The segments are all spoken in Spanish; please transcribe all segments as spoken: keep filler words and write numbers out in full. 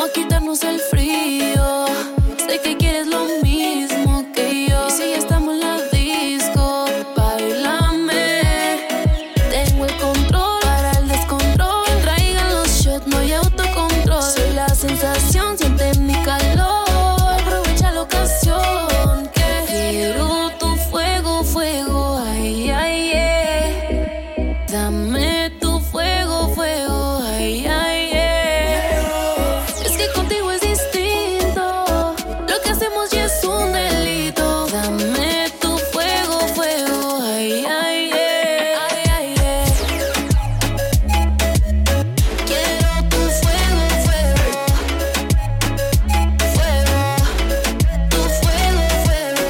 a quitarnos el frío. Sé que quieres lo mismo que yo. Y si ya estamos en la disco, bailame. Tengo el control para el descontrol. Que traigan los shots, no hay autocontrol. Soy la sensación, siente mi calor. Aprovecha la ocasión que quiero tu fuego, fuego. Ay, ay, ay. Dame tu fuego, fuego. Ay, ay, ay. Es que contigo es distinto. Lo que hacemos ya es un delito. Dame tu fuego, fuego. Ay, ay, ay. Ay, ay, ay. Quiero tu fuego, fuego. Fuego. Tu fuego, fuego.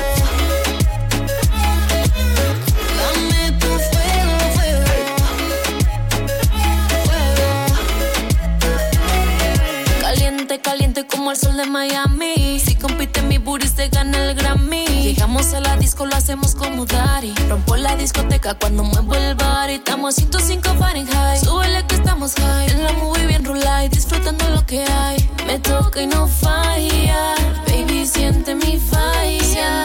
Dame tu fuego, fuego. Fuego. Caliente, caliente como el sol de Miami. Si compite mi booty se gana el Grammy. Llegamos a la disco, lo hacemos como Daddy. Rompo la discoteca cuando muevo el body. Estamos a ciento cinco Fahrenheit. Súbele que estamos high. En la movie bien rulay, disfrutando lo que hay. Me toca y no falla. Baby, siente mi falla.